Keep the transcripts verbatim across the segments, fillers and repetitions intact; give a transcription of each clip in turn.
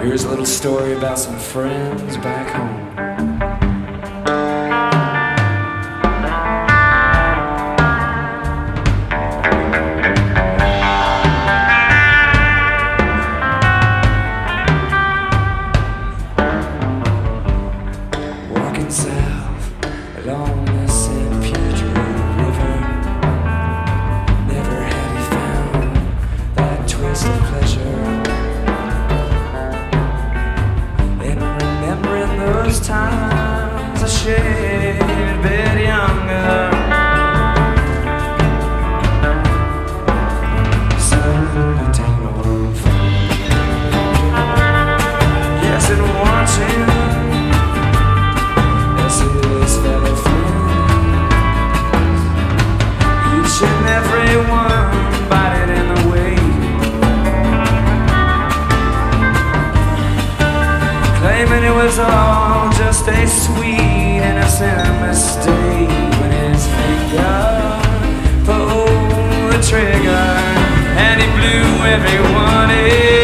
Here's a little story about some friends back home. Walking south along the Saint Pedro River, never had he found that twist of pleasure. Those times I shared a bit younger. Some take no fun. Yes, and watching as his fellow friends, each and every one bited in the way, claiming it was all just a sweet, innocent mistake when his finger pulled the trigger and he blew everyone away.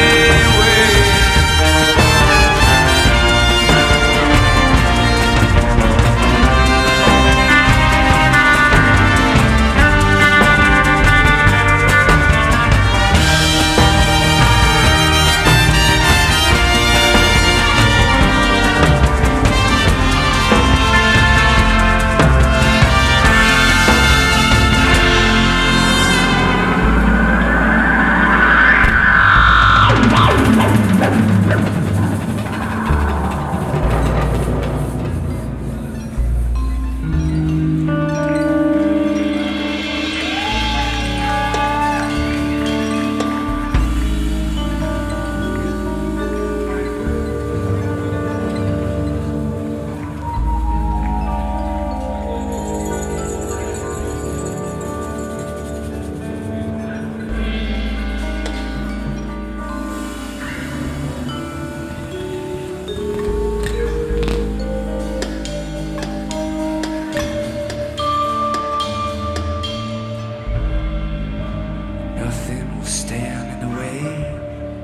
Stand in the way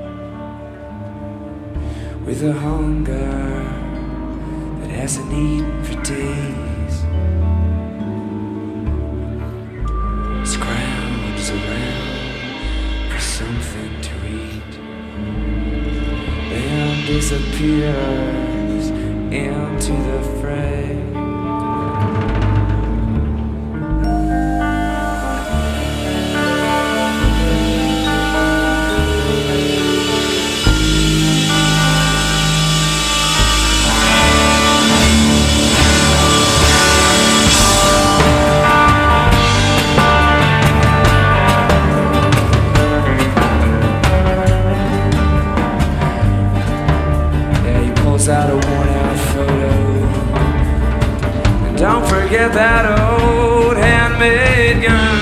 with a hunger that hasn't eaten for days. Scrounges around for something to eat, then disappears into the fray. Out a worn out photo, and don't forget that old handmade gun.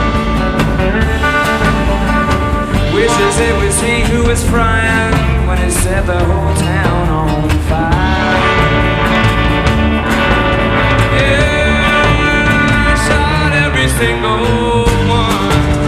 Wishes it was he who was frying when he set the whole town on fire. Yeah, shot every single one.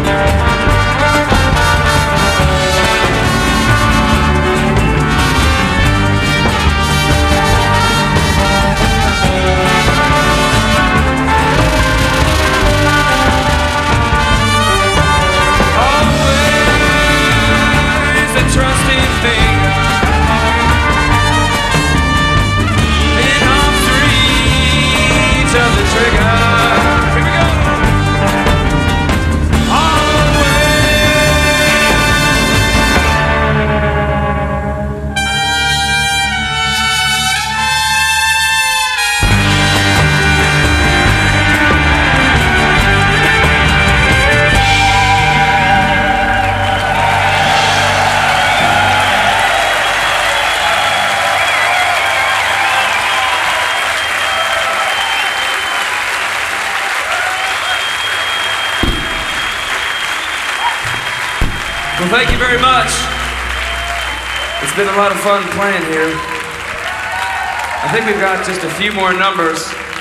Well, thank you very much. It's been a lot of fun playing here. I think we've got just a few more numbers.